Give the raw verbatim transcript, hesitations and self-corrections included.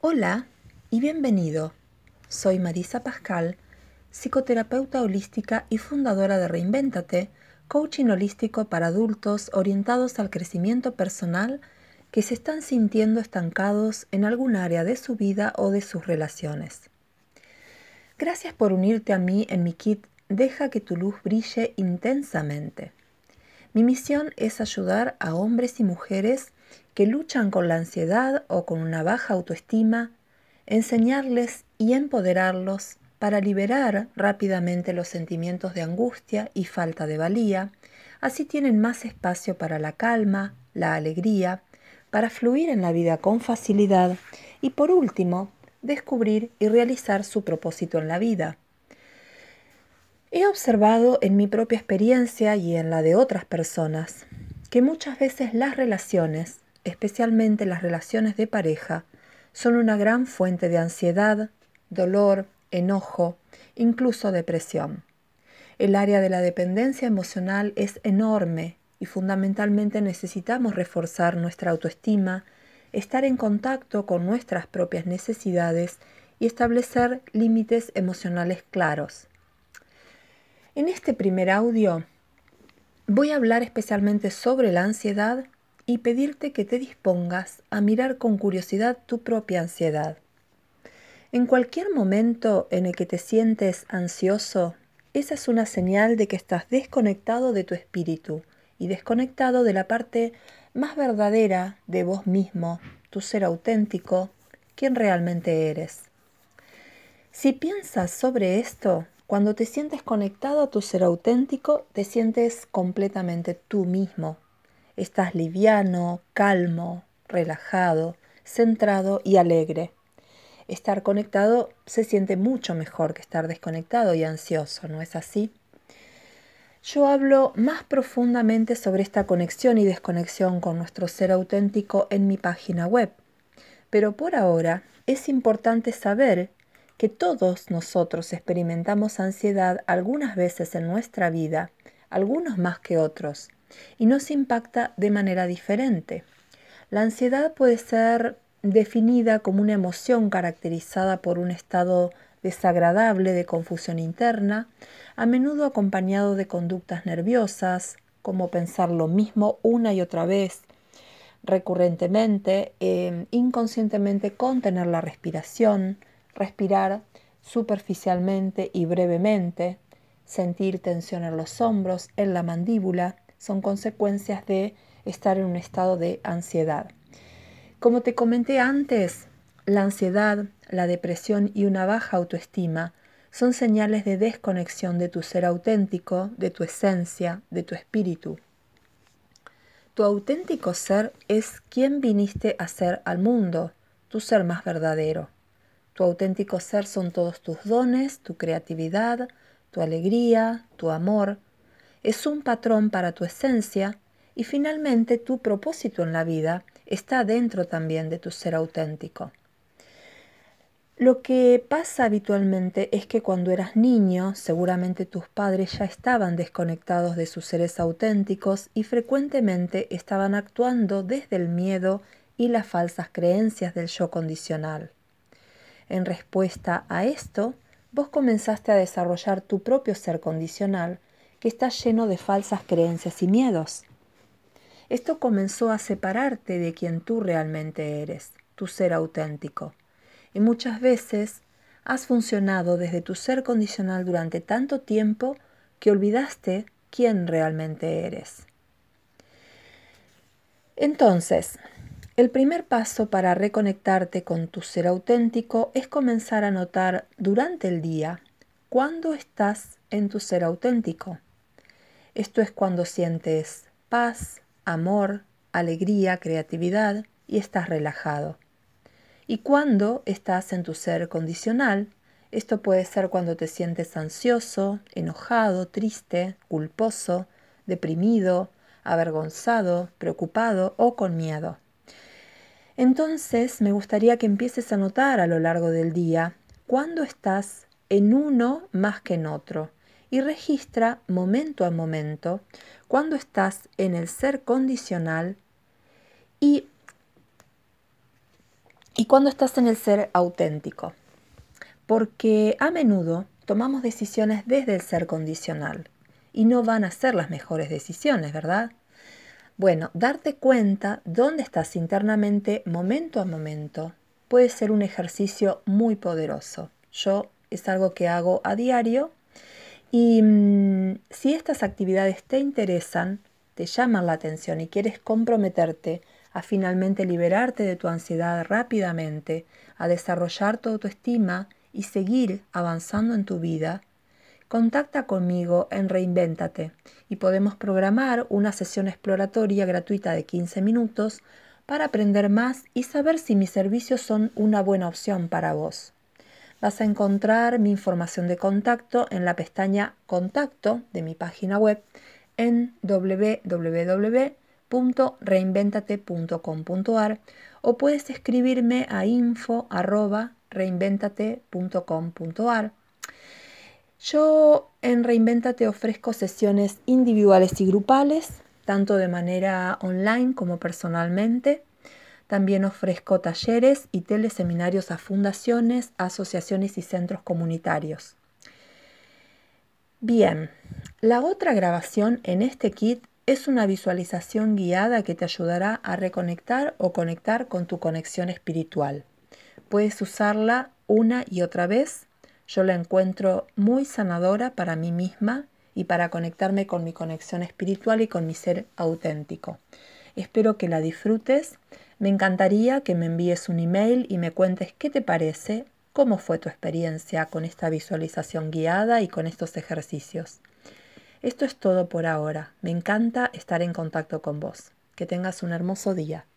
Hola y bienvenido. Soy Marisa Pascal, psicoterapeuta holística y fundadora de Reinvéntate, coaching holístico para adultos orientados al crecimiento personal que se están sintiendo estancados en algún área de su vida o de sus relaciones. Gracias por unirte a mí en mi kit Deja que tu luz brille intensamente. Mi misión es ayudar a hombres y mujeres que luchan con la ansiedad o con una baja autoestima, enseñarles y empoderarlos para liberar rápidamente los sentimientos de angustia y falta de valía. Así tienen más espacio para la calma, la alegría, para fluir en la vida con facilidad y, por último, descubrir y realizar su propósito en la vida. He observado en mi propia experiencia y en la de otras personas que muchas veces las relaciones, especialmente las relaciones de pareja, son una gran fuente de ansiedad, dolor, enojo, incluso depresión. El área de la dependencia emocional es enorme y fundamentalmente necesitamos reforzar nuestra autoestima, estar en contacto con nuestras propias necesidades y establecer límites emocionales claros. En este primer audio voy a hablar especialmente sobre la ansiedad y pedirte que te dispongas a mirar con curiosidad tu propia ansiedad. En cualquier momento en el que te sientes ansioso, esa es una señal de que estás desconectado de tu espíritu y desconectado de la parte más verdadera de vos mismo, tu ser auténtico, quien realmente eres. Si piensas sobre esto, cuando te sientes conectado a tu ser auténtico, te sientes completamente tú mismo. Estás liviano, calmo, relajado, centrado y alegre. Estar conectado se siente mucho mejor que estar desconectado y ansioso, ¿no es así? Yo hablo más profundamente sobre esta conexión y desconexión con nuestro ser auténtico en mi página web. Pero por ahora es importante saber que todos nosotros experimentamos ansiedad algunas veces en nuestra vida, algunos más que otros, y nos impacta de manera diferente. La ansiedad puede ser definida como una emoción caracterizada por un estado desagradable de confusión interna, a menudo acompañado de conductas nerviosas, como pensar lo mismo una y otra vez, recurrentemente, eh, inconscientemente contener la respiración, respirar superficialmente y brevemente, sentir tensión en los hombros, en la mandíbula, son consecuencias de estar en un estado de ansiedad. Como te comenté antes, la ansiedad, la depresión y una baja autoestima son señales de desconexión de tu ser auténtico, de tu esencia, de tu espíritu. Tu auténtico ser es quien viniste a ser al mundo, tu ser más verdadero. Tu auténtico ser son todos tus dones, tu creatividad, tu alegría, tu amor. Es un patrón para tu esencia y finalmente tu propósito en la vida está dentro también de tu ser auténtico. Lo que pasa habitualmente es que cuando eras niño, seguramente tus padres ya estaban desconectados de sus seres auténticos y frecuentemente estaban actuando desde el miedo y las falsas creencias del yo condicional. En respuesta a esto, vos comenzaste a desarrollar tu propio ser condicional, que está lleno de falsas creencias y miedos. Esto comenzó a separarte de quien tú realmente eres, tu ser auténtico. Y muchas veces has funcionado desde tu ser condicional durante tanto tiempo que olvidaste quién realmente eres. Entonces, el primer paso para reconectarte con tu ser auténtico es comenzar a notar durante el día cuándo estás en tu ser auténtico. Esto es cuando sientes paz, amor, alegría, creatividad y estás relajado. Y cuando estás en tu ser condicional, esto puede ser cuando te sientes ansioso, enojado, triste, culposo, deprimido, avergonzado, preocupado o con miedo. Entonces me gustaría que empieces a notar a lo largo del día cuándo estás en uno más que en otro y registra momento a momento cuándo estás en el ser condicional y y cuando estás en el ser auténtico. Porque a menudo tomamos decisiones desde el ser condicional y no van a ser las mejores decisiones, ¿verdad? Bueno, darte cuenta dónde estás internamente momento a momento puede ser un ejercicio muy poderoso. Yo es algo que hago a diario y mmm, si estas actividades te interesan, te llaman la atención y quieres comprometerte a finalmente liberarte de tu ansiedad rápidamente, a desarrollar tu autoestima y seguir avanzando en tu vida, contacta conmigo en Reinvéntate y podemos programar una sesión exploratoria gratuita de quince minutos para aprender más y saber si mis servicios son una buena opción para vos. Vas a encontrar mi información de contacto en la pestaña Contacto de mi página web en doble u doble u doble u punto reinventate punto com punto a r o puedes escribirme a info arroba reinventate punto com punto a r. Yo en Reinvéntate ofrezco sesiones individuales y grupales, tanto de manera online como personalmente. También ofrezco talleres y teleseminarios a fundaciones, asociaciones y centros comunitarios. Bien, la otra grabación en este kit es una visualización guiada que te ayudará a reconectar o conectar con tu conexión espiritual. Puedes usarla una y otra vez. Yo la encuentro muy sanadora para mí misma y para conectarme con mi conexión espiritual y con mi ser auténtico. Espero que la disfrutes. Me encantaría que me envíes un email y me cuentes qué te parece, cómo fue tu experiencia con esta visualización guiada y con estos ejercicios. Esto es todo por ahora. Me encanta estar en contacto con vos. Que tengas un hermoso día.